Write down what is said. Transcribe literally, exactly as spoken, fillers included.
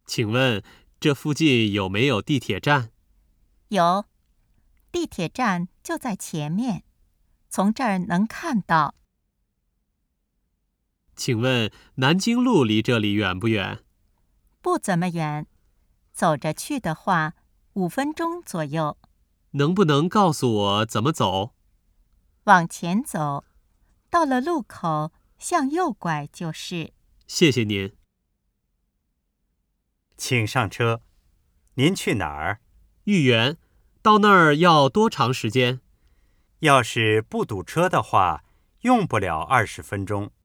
请问这附近有没有地铁站？ 有，地铁站就在前面，从这儿能看到。 请问南京路离这里远不远？ 不怎么远，走着去的话，五分钟左右。 能不能告诉我怎么走？ 往前走，到了路口向右拐就是。 谢谢您。 请上车。您去哪儿？ 豫园，到那儿要多长时间？ 要是不堵车的话，用不了二十分钟。